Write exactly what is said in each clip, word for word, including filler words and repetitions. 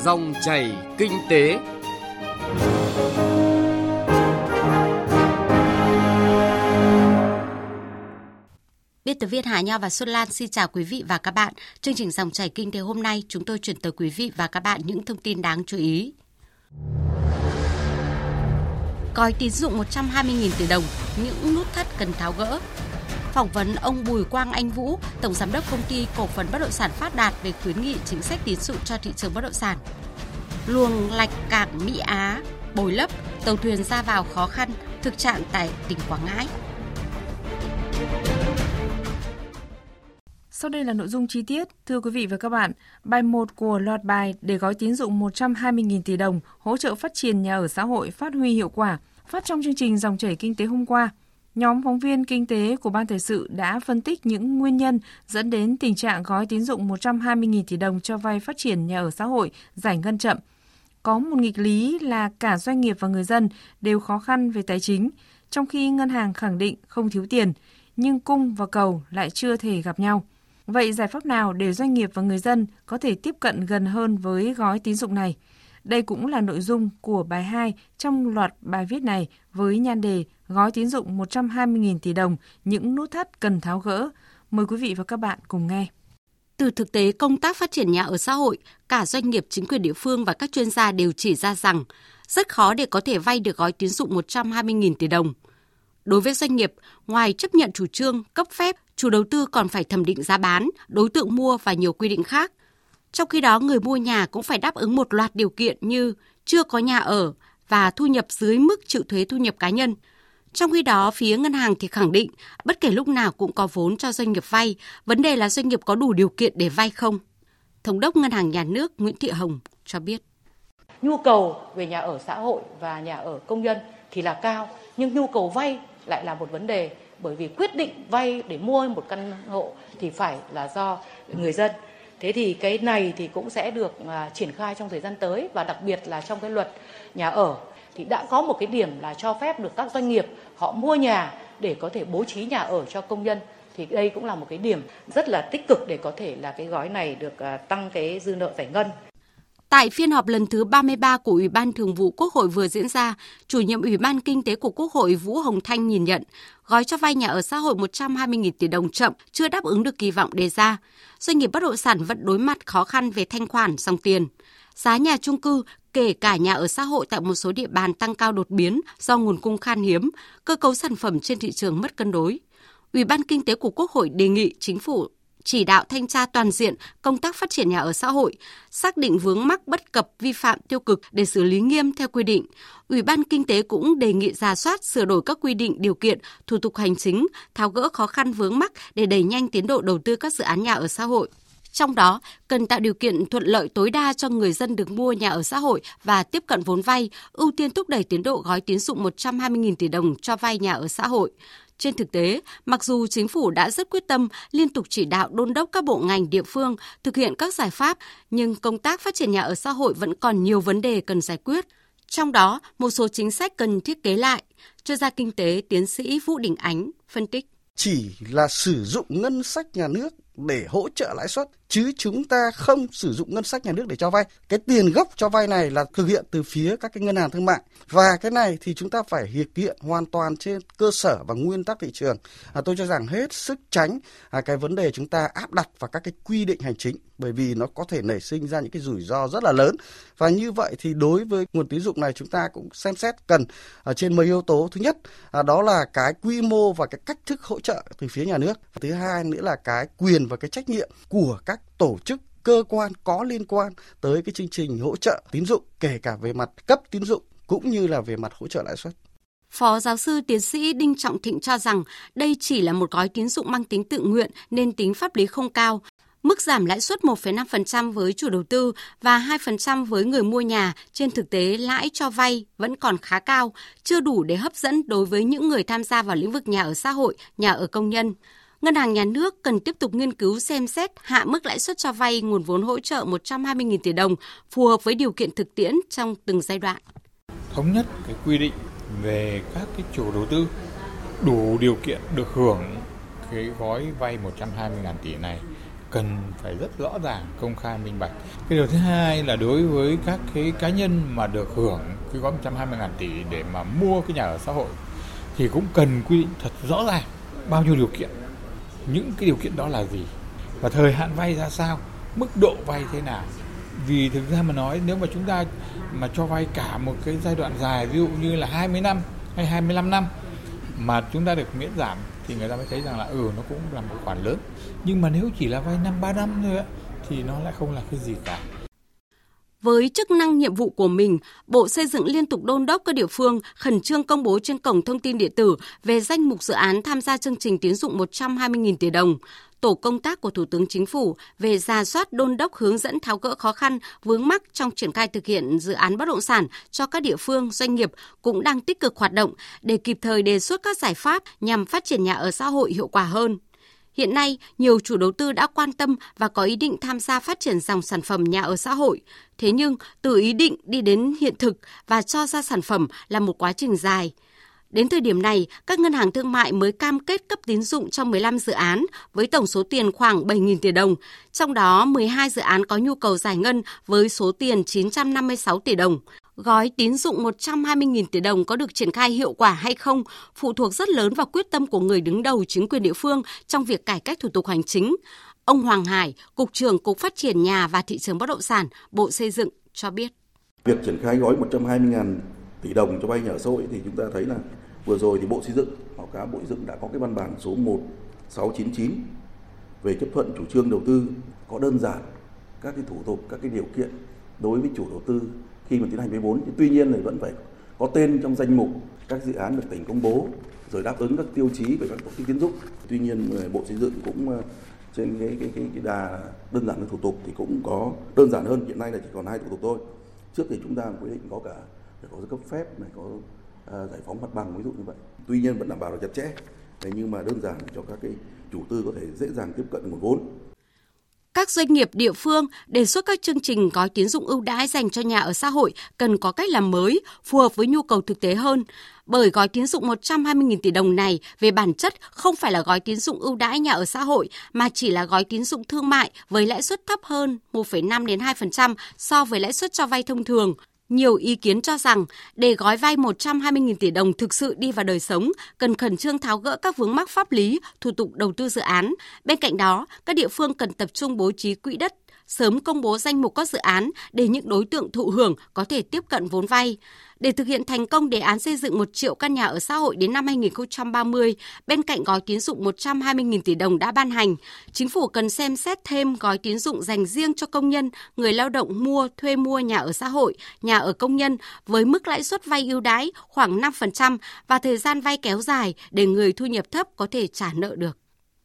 Dòng chảy kinh tế. Biên tập viên Hà Nho và Xuân Lan xin chào quý vị và các bạn. Chương trình Dòng chảy kinh tế hôm nay chúng tôi chuyển tới quý vị và các bạn những thông tin đáng chú ý. Gói tín dụng một trăm hai mươi nghìn tỷ đồng, những nút thắt cần tháo gỡ. Phỏng vấn ông Bùi Quang Anh Vũ, Tổng Giám đốc Công ty Cổ phần Bất động sản Phát Đạt về khuyến nghị chính sách tín dụng cho thị trường bất động sản. Luồng lạch cảng Mỹ Á bồi lấp, tàu thuyền ra vào khó khăn, thực trạng tại tỉnh Quảng Ngãi. Sau đây là nội dung chi tiết. Thưa quý vị và các bạn, bài một của loạt bài để gói tín dụng một trăm hai mươi nghìn tỷ đồng hỗ trợ phát triển nhà ở xã hội phát huy hiệu quả, phát trong chương trình Dòng chảy kinh tế hôm qua. Nhóm phóng viên kinh tế của Ban Thời sự đã phân tích những nguyên nhân dẫn đến tình trạng gói tín dụng một trăm hai mươi nghìn tỷ đồng cho vay phát triển nhà ở xã hội giải ngân chậm. Có một nghịch lý là cả doanh nghiệp và người dân đều khó khăn về tài chính, trong khi ngân hàng khẳng định không thiếu tiền, nhưng cung và cầu lại chưa thể gặp nhau. Vậy giải pháp nào để doanh nghiệp và người dân có thể tiếp cận gần hơn với gói tín dụng này? Đây cũng là nội dung của bài hai trong loạt bài viết này với nhan đề gói tín dụng một trăm hai mươi nghìn tỷ đồng, những nút thắt cần tháo gỡ. Mời quý vị và các bạn cùng nghe. Từ thực tế công tác phát triển nhà ở xã hội, cả doanh nghiệp, chính quyền địa phương và các chuyên gia đều chỉ ra rằng rất khó để có thể vay được gói tín dụng một trăm hai mươi nghìn tỷ đồng. Đối với doanh nghiệp, ngoài chấp nhận chủ trương, cấp phép, chủ đầu tư còn phải thẩm định giá bán, đối tượng mua và nhiều quy định khác. Trong khi đó, người mua nhà cũng phải đáp ứng một loạt điều kiện như chưa có nhà ở và thu nhập dưới mức chịu thuế thu nhập cá nhân. Trong khi đó, phía ngân hàng thì khẳng định bất kể lúc nào cũng có vốn cho doanh nghiệp vay, vấn đề là doanh nghiệp có đủ điều kiện để vay không. Thống đốc Ngân hàng Nhà nước Nguyễn Thị Hồng cho biết. Nhu cầu về nhà ở xã hội và nhà ở công nhân thì là cao, nhưng nhu cầu vay lại là một vấn đề, bởi vì quyết định vay để mua một căn hộ thì phải là do người dân. Thế thì cái này thì cũng sẽ được uh, triển khai trong thời gian tới, và đặc biệt là trong cái luật nhà ở thì đã có một cái điểm là cho phép được các doanh nghiệp họ mua nhà để có thể bố trí nhà ở cho công nhân. Thì đây cũng là một cái điểm rất là tích cực để có thể là cái gói này được uh, tăng cái dư nợ giải ngân. Tại phiên họp lần thứ ba mươi ba của Ủy ban Thường vụ Quốc hội vừa diễn ra, chủ nhiệm Ủy ban Kinh tế của Quốc hội Vũ Hồng Thanh nhìn nhận, gói cho vay nhà ở xã hội một trăm hai mươi nghìn tỷ đồng chậm chưa đáp ứng được kỳ vọng đề ra. Doanh nghiệp bất động sản vẫn đối mặt khó khăn về thanh khoản dòng tiền. Giá nhà chung cư, kể cả nhà ở xã hội tại một số địa bàn tăng cao đột biến do nguồn cung khan hiếm, cơ cấu sản phẩm trên thị trường mất cân đối. Ủy ban Kinh tế của Quốc hội đề nghị Chính phủ chỉ đạo thanh tra toàn diện công tác phát triển nhà ở xã hội, xác định vướng mắc bất cập vi phạm tiêu cực để xử lý nghiêm theo quy định. Ủy ban Kinh tế cũng đề nghị rà soát sửa đổi các quy định điều kiện, thủ tục hành chính, tháo gỡ khó khăn vướng mắc để đẩy nhanh tiến độ đầu tư các dự án nhà ở xã hội. Trong đó, cần tạo điều kiện thuận lợi tối đa cho người dân được mua nhà ở xã hội và tiếp cận vốn vay, ưu tiên thúc đẩy tiến độ gói tín dụng một trăm hai mươi nghìn tỷ đồng cho vay nhà ở xã hội. Trên thực tế, mặc dù Chính phủ đã rất quyết tâm, liên tục chỉ đạo đôn đốc các bộ ngành địa phương thực hiện các giải pháp, nhưng công tác phát triển nhà ở xã hội vẫn còn nhiều vấn đề cần giải quyết. Trong đó, một số chính sách cần thiết kế lại. Chuyên gia kinh tế tiến sĩ Vũ Đình Ánh phân tích. Chỉ là sử dụng ngân sách nhà nước để hỗ trợ lãi suất, chứ chúng ta không sử dụng ngân sách nhà nước để cho vay. Cái tiền gốc cho vay này là thực hiện từ phía các cái ngân hàng thương mại, và cái này thì chúng ta phải thực hiện hoàn toàn trên cơ sở và nguyên tắc thị trường. À, tôi cho rằng hết sức tránh à, cái vấn đề chúng ta áp đặt vào các cái quy định hành chính, bởi vì nó có thể nảy sinh ra những cái rủi ro rất là lớn. Và như vậy thì đối với nguồn tín dụng này chúng ta cũng xem xét cần ở trên mấy yếu tố. Thứ nhất à, đó là cái quy mô và cái cách thức hỗ trợ từ phía nhà nước. Thứ hai nữa là cái quyền và cái trách nhiệm của các tổ chức, cơ quan có liên quan tới cái chương trình hỗ trợ tín dụng, kể cả về mặt cấp tín dụng cũng như là về mặt hỗ trợ lãi suất. Phó giáo sư tiến sĩ Đinh Trọng Thịnh cho rằng đây chỉ là một gói tín dụng mang tính tự nguyện nên tính pháp lý không cao. Mức giảm lãi suất một phẩy năm phần trăm với chủ đầu tư và hai phần trăm với người mua nhà, trên thực tế lãi cho vay vẫn còn khá cao, chưa đủ để hấp dẫn đối với những người tham gia vào lĩnh vực nhà ở xã hội, nhà ở công nhân. Ngân hàng Nhà nước cần tiếp tục nghiên cứu xem xét hạ mức lãi suất cho vay nguồn vốn hỗ trợ một trăm hai mươi nghìn tỷ đồng phù hợp với điều kiện thực tiễn trong từng giai đoạn. Thống nhất cái quy định về các cái chủ đầu tư đủ điều kiện được hưởng cái gói vay một trăm hai mươi nghìn tỷ này cần phải rất rõ ràng, công khai, minh bạch. Cái điều thứ hai là đối với các cái cá nhân mà được hưởng cái gói một trăm hai mươi nghìn tỷ để mà mua cái nhà ở xã hội thì cũng cần quy định thật rõ ràng bao nhiêu điều kiện, những cái điều kiện đó là gì và thời hạn vay ra sao, mức độ vay thế nào. Vì thực ra mà nói, nếu mà chúng ta mà cho vay cả một cái giai đoạn dài, ví dụ như là hai mươi năm hay hai mươi lăm năm mà chúng ta được miễn giảm thì người ta mới thấy rằng là ừ nó cũng là một khoản lớn. Nhưng mà nếu chỉ là vay năm ba năm thôi thì nó lại không là cái gì cả. Với chức năng nhiệm vụ của mình, Bộ Xây dựng liên tục đôn đốc các địa phương khẩn trương công bố trên cổng thông tin điện tử về danh mục dự án tham gia chương trình tín dụng một trăm hai mươi nghìn tỷ đồng. Tổ công tác của Thủ tướng Chính phủ về rà soát đôn đốc hướng dẫn tháo gỡ khó khăn vướng mắc trong triển khai thực hiện dự án bất động sản cho các địa phương, doanh nghiệp cũng đang tích cực hoạt động để kịp thời đề xuất các giải pháp nhằm phát triển nhà ở xã hội hiệu quả hơn. Hiện nay, nhiều chủ đầu tư đã quan tâm và có ý định tham gia phát triển dòng sản phẩm nhà ở xã hội. Thế nhưng, từ ý định đi đến hiện thực và cho ra sản phẩm là một quá trình dài. Đến thời điểm này, các ngân hàng thương mại mới cam kết cấp tín dụng cho mười lăm dự án với tổng số tiền khoảng bảy nghìn tỷ đồng. Trong đó, mười hai dự án có nhu cầu giải ngân với số tiền chín trăm năm mươi sáu tỷ đồng. Gói tín dụng một trăm hai mươi nghìn tỷ đồng có được triển khai hiệu quả hay không phụ thuộc rất lớn vào quyết tâm của người đứng đầu chính quyền địa phương trong việc cải cách thủ tục hành chính. Ông Hoàng Hải, Cục trưởng Cục Phát triển Nhà và Thị trường Bất động sản, Bộ Xây dựng cho biết. Việc triển khai gói một trăm hai mươi nghìn tỷ đồng cho vay nhà ở xã hội thì chúng ta thấy là vừa rồi thì Bộ Xây dựng, báo cáo Bộ Xây dựng đã có cái văn bản số một sáu chín chín về chấp thuận chủ trương đầu tư, có đơn giản các cái thủ tục, các cái điều kiện đối với chủ đầu tư khi mà tiến hành vay vốn. Tuy nhiên thì vẫn phải có tên trong danh mục các dự án được tỉnh công bố, rồi đáp ứng các tiêu chí về các tổ chức tín dụng. Tuy nhiên Bộ Xây dựng cũng trên cái cái cái, cái đà đơn giản hơn thủ tục thì cũng có đơn giản hơn, hiện nay là chỉ còn hai thủ tục thôi. Trước thì chúng ta quy định có cả phải có cấp phép này, có uh, giải phóng mặt bằng ví dụ như vậy. Tuy nhiên vẫn đảm bảo là chặt chẽ, nhưng mà đơn giản cho các cái chủ tư có thể dễ dàng tiếp cận được nguồn vốn. Các doanh nghiệp địa phương đề xuất các chương trình gói tín dụng ưu đãi dành cho nhà ở xã hội cần có cách làm mới, phù hợp với nhu cầu thực tế hơn. Bởi gói tín dụng một trăm hai mươi nghìn tỷ đồng này về bản chất không phải là gói tín dụng ưu đãi nhà ở xã hội mà chỉ là gói tín dụng thương mại với lãi suất thấp hơn một phẩy năm đến hai phần trăm so với lãi suất cho vay thông thường. Nhiều ý kiến cho rằng để gói vay một trăm hai mươi nghìn tỷ đồng thực sự đi vào đời sống, cần khẩn trương tháo gỡ các vướng mắc pháp lý, thủ tục đầu tư dự án. Bên cạnh đó, các địa phương cần tập trung bố trí quỹ đất, sớm công bố danh mục các dự án để những đối tượng thụ hưởng có thể tiếp cận vốn vay. Để thực hiện thành công đề án xây dựng một triệu căn nhà ở xã hội đến năm hai nghìn không trăm ba mươi, bên cạnh gói tín dụng một trăm hai mươi nghìn tỷ đồng đã ban hành, Chính phủ cần xem xét thêm gói tín dụng dành riêng cho công nhân, người lao động mua, thuê mua nhà ở xã hội, nhà ở công nhân với mức lãi suất vay ưu đãi khoảng năm phần trăm và thời gian vay kéo dài để người thu nhập thấp có thể trả nợ được.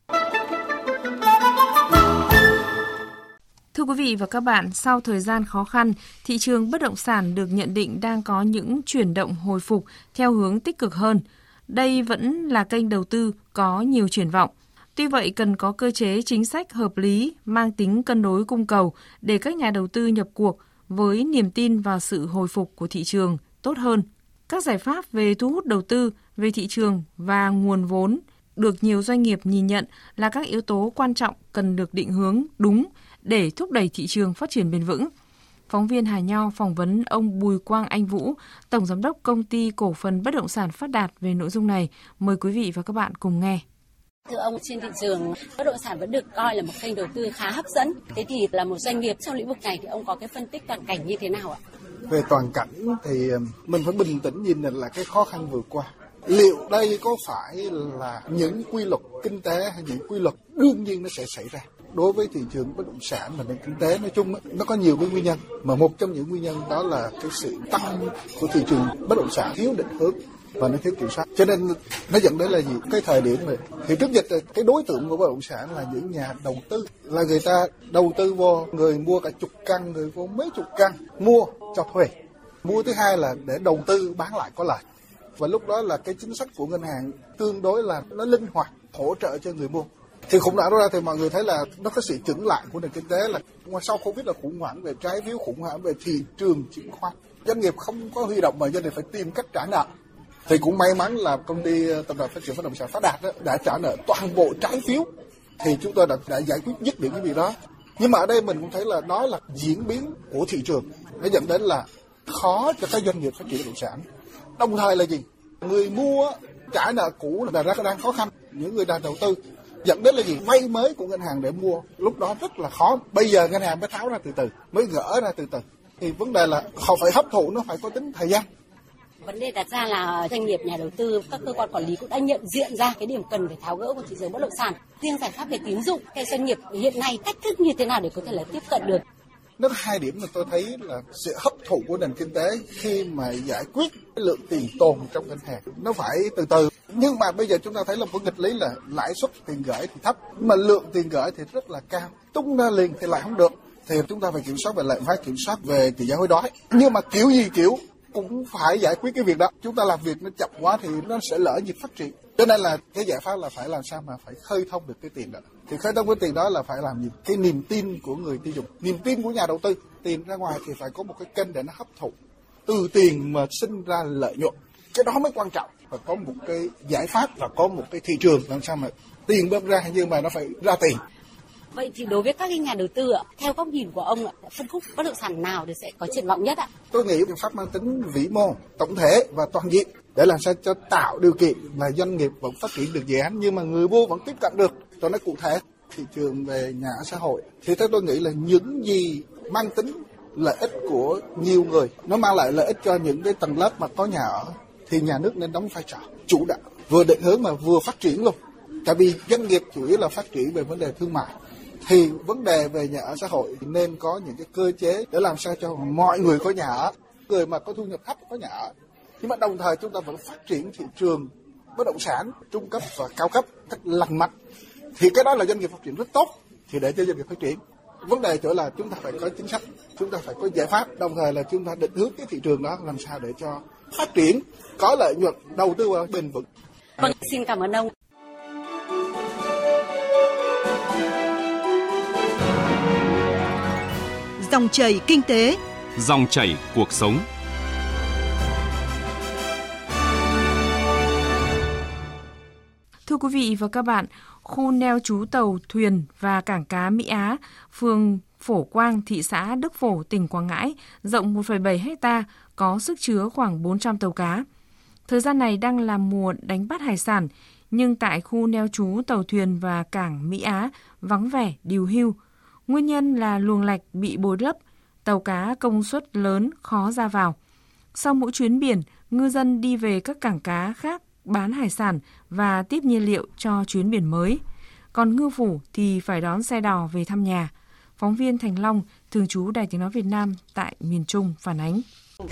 Thưa quý vị và các bạn, sau thời gian khó khăn, thị trường bất động sản được nhận định đang có những chuyển động hồi phục theo hướng tích cực hơn. Đây vẫn là kênh đầu tư có nhiều triển vọng. Tuy vậy, cần có cơ chế chính sách hợp lý, mang tính cân đối cung cầu để các nhà đầu tư nhập cuộc với niềm tin vào sự hồi phục của thị trường tốt hơn. Các giải pháp về thu hút đầu tư, về thị trường và nguồn vốn được nhiều doanh nghiệp nhìn nhận là các yếu tố quan trọng cần được định hướng đúng để thúc đẩy thị trường phát triển bền vững. Phóng viên Hà Nho phỏng vấn ông Bùi Quang Anh Vũ, Tổng Giám đốc Công ty Cổ phần Bất động sản Phát Đạt về nội dung này. Mời quý vị và các bạn cùng nghe. Thưa ông, trên thị trường bất động sản vẫn được coi là một kênh đầu tư khá hấp dẫn. Thế thì là một doanh nghiệp trong lĩnh vực này thì ông có cái phân tích toàn cảnh như thế nào ạ? Về toàn cảnh thì mình phải bình tĩnh nhìn nhận là cái khó khăn vừa qua. Liệu đây có phải là những quy luật kinh tế hay những quy luật đương nhiên nó sẽ xảy ra? Đối với thị trường bất động sản và nền kinh tế nói chung, nó có nhiều cái nguyên nhân. Mà một trong những nguyên nhân đó là cái sự tăng của thị trường bất động sản thiếu định hướng và nó thiếu kiểm soát. Cho nên nó dẫn đến là gì? Cái thời điểm này, thì trước dịch cái đối tượng của bất động sản là những nhà đầu tư. Là người ta đầu tư vô, người mua cả chục căn, người vô mấy chục căn, mua cho thuê. Mua thứ hai là để đầu tư bán lại có lợi. Và lúc đó là cái chính sách của ngân hàng tương đối là nó linh hoạt, hỗ trợ cho người mua. Thì khủng hoảng ra thì mọi người thấy là nó có sự chững lại của nền kinh tế, là sau Covid là khủng hoảng về trái phiếu, khủng hoảng về thị trường chứng khoán. Doanh nghiệp không có huy động mà doanh nghiệp phải tìm cách trả nợ. Thì cũng may mắn là công ty Tập đoàn Phát triển Bất động sản Phát Đạt đó, đã trả nợ toàn bộ trái phiếu thì chúng tôi đã, đã giải quyết dứt điểm cái việc đó. Nhưng mà ở đây mình cũng thấy là đó là diễn biến của thị trường, nó dẫn đến là khó cho các doanh nghiệp phát triển bất động sản. Đồng thời là gì? Người mua trả nợ cũ là đang khó khăn, những người đang đầu tư, dẫn đến là gì? Vay mới của ngân hàng để mua, lúc đó rất là khó. Bây giờ ngân hàng mới tháo ra từ từ, mới gỡ ra từ từ. Thì vấn đề là họ phải hấp thụ, nó phải có tính thời gian. Vấn đề đặt ra là doanh nghiệp, nhà đầu tư, các cơ quan quản lý cũng đã nhận diện ra cái điểm cần phải tháo gỡ của thị trường bất động sản. Riêng giải pháp về tín dụng, cái doanh nghiệp hiện nay cách thức như thế nào để có thể là tiếp cận được? Nó có hai điểm mà tôi thấy là sự hấp thụ của nền kinh tế khi mà giải quyết cái lượng tiền tồn trong ngân hàng. Nó phải từ từ. Nhưng mà bây giờ chúng ta thấy là một nghịch lý là lãi suất tiền gửi thì thấp, mà lượng tiền gửi thì rất là cao. Tung ra liền thì lại không được. Thì chúng ta phải kiểm soát về lạm phát, kiểm soát về tỷ giá hối đoái. Nhưng mà kiểu gì kiểu cũng phải giải quyết cái việc đó. Chúng ta làm việc nó chậm quá thì nó sẽ lỡ nhịp phát triển. Cho nên là cái giải pháp là phải làm sao mà phải khơi thông được cái tiền đó. Thì khơi thông cái tiền đó là phải làm gì? Cái niềm tin của người tiêu dùng, niềm tin của nhà đầu tư. Tiền ra ngoài thì phải có một cái kênh để nó hấp thụ. Từ tiền mà sinh ra lợi nhuận. Cái đó mới quan trọng. Và có một cái giải pháp và có một cái thị trường làm sao mà tiền bơm ra nhưng mà nó phải ra tiền. Vậy thì đối với các nhà đầu tư, theo góc nhìn của ông, phân khúc bất động sản nào thì sẽ có triển vọng nhất ạ? Tôi nghĩ biện pháp mang tính vĩ mô, tổng thể và toàn diện để làm sao cho tạo điều kiện là doanh nghiệp vẫn phát triển được dự án nhưng mà người mua vẫn tiếp cận được. Tôi nói cụ thể, thị trường về nhà ở xã hội thì theo tôi nghĩ là những gì mang tính lợi ích của nhiều người, nó mang lại lợi ích cho những cái tầng lớp mà có nhà ở thì nhà nước nên đóng vai trò chủ đạo, vừa định hướng mà vừa phát triển luôn. Tại vì doanh nghiệp chủ yếu là phát triển về vấn đề thương mại. Thì vấn đề về nhà ở xã hội thì nên có những cái cơ chế để làm sao cho mọi người có nhà ở, người mà có thu nhập thấp có nhà ở. Nhưng mà đồng thời chúng ta vẫn phát triển thị trường bất động sản trung cấp và cao cấp cách lành mạnh. Thì cái đó là doanh nghiệp phát triển rất tốt, thì để cho doanh nghiệp phát triển. Vấn đề chỗ là chúng ta phải có chính sách, chúng ta phải có giải pháp, đồng thời là chúng ta định hướng cái thị trường đó làm sao để cho phát triển, có lợi nhuận, đầu tư vào bền vững. Vâng, xin cảm ơn ông. Dòng chảy kinh tế, dòng chảy cuộc sống. Thưa quý vị và các bạn, khu neo trú tàu thuyền và cảng cá Mỹ Á, phường Phổ Quang, thị xã Đức Phổ, tỉnh Quảng Ngãi, rộng một phẩy bảy héc ta, có sức chứa khoảng bốn trăm tàu cá. Thời gian này đang là mùa đánh bắt hải sản, nhưng tại khu neo trú tàu thuyền và cảng Mỹ Á vắng vẻ, điều hưu. Nguyên nhân là luồng lạch bị bồi lấp, tàu cá công suất lớn khó ra vào. Sau mỗi chuyến biển, ngư dân đi về các cảng cá khác bán hải sản và tiếp nhiên liệu cho chuyến biển mới. Còn ngư phủ thì phải đón xe đò về thăm nhà. Phóng viên Thành Long, thường trú Đài Tiếng Nói Việt Nam tại miền Trung phản ánh.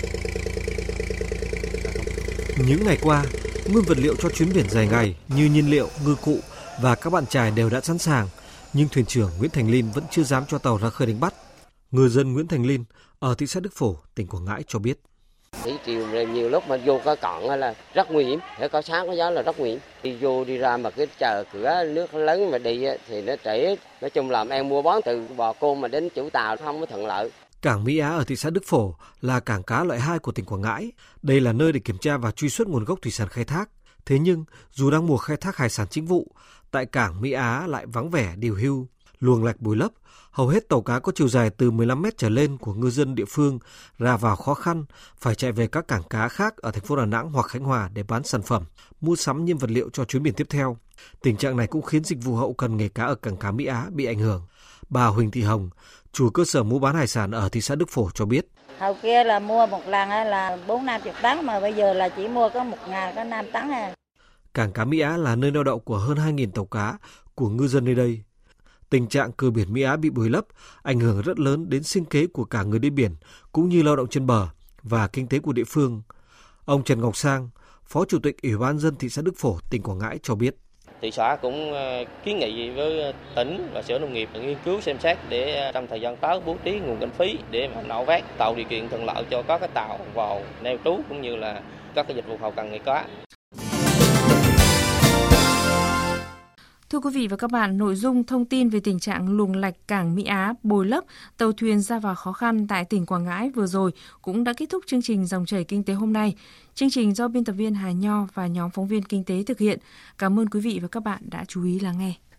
Những ngày qua, nguyên vật liệu cho chuyến biển dài ngày như nhiên liệu, ngư cụ và các bạn chài đều đã sẵn sàng. Nhưng thuyền trưởng Nguyễn Thành Linh vẫn chưa dám cho tàu ra khơi đánh bắt. Ngư dân Nguyễn Thành Linh ở thị xã Đức Phổ, tỉnh Quảng Ngãi cho biết. Thủy triều nhiều lúc mà vô cái cọn là rất nguy hiểm, phải có sáng có gió là rất nguy hiểm. Đi vô đi ra mà cái chờ cửa nước lớn mà đi thì nó trễ. Nói chung là em mua bán từ bò côn mà đến chủ tàu không có thuận lợi. Cảng Mỹ Á ở thị xã Đức Phổ là cảng cá loại hai của tỉnh Quảng Ngãi. Đây là nơi để kiểm tra và truy xuất nguồn gốc thủy sản khai thác. Thế nhưng dù đang mùa khai thác hải sản chính vụ, tại cảng Mỹ Á lại vắng vẻ, điều hưu, luồng lạch bồi lấp. Hầu hết tàu cá có chiều dài từ mười lăm mét trở lên của ngư dân địa phương ra vào khó khăn, phải chạy về các cảng cá khác ở thành phố Đà Nẵng hoặc Khánh Hòa để bán sản phẩm, mua sắm nhiên vật liệu cho chuyến biển tiếp theo. Tình trạng này cũng khiến dịch vụ hậu cần nghề cá ở cảng cá Mỹ Á bị ảnh hưởng. Bà Huỳnh Thị Hồng, chủ cơ sở mua bán hải sản ở thị xã Đức Phổ cho biết. Hồi kia là mua một lần là bốn năm chục tấn mà bây giờ là chỉ mua có một ngày có năm tấn à. Cảng cá Mỹ Á là nơi neo đậu của hơn hai nghìn tàu cá của ngư dân nơi đây. Tình trạng cửa biển Mỹ Á bị bồi lấp ảnh hưởng rất lớn đến sinh kế của cả người đi biển cũng như lao động trên bờ và kinh tế của địa phương. Ông Trần Ngọc Sang, Phó Chủ tịch Ủy ban nhân dân thị xã Đức Phổ, tỉnh Quảng Ngãi cho biết. Thị xã cũng kiến nghị với tỉnh và Sở Nông nghiệp nghiên cứu xem xét để trong thời gian tới bố trí nguồn kinh phí để mà nạo vét, tạo điều kiện thuận lợi cho các cái tàu vào neo trú cũng như là các cái dịch vụ hậu cần nghề cá. Thưa quý vị và các bạn, nội dung thông tin về tình trạng luồng lạch cảng Mỹ Á bồi lấp, tàu thuyền ra vào khó khăn tại tỉnh Quảng Ngãi vừa rồi cũng đã kết thúc chương trình Dòng chảy kinh tế hôm nay. Chương trình do biên tập viên Hà Nho và nhóm phóng viên kinh tế thực hiện. Cảm ơn quý vị và các bạn đã chú ý lắng nghe.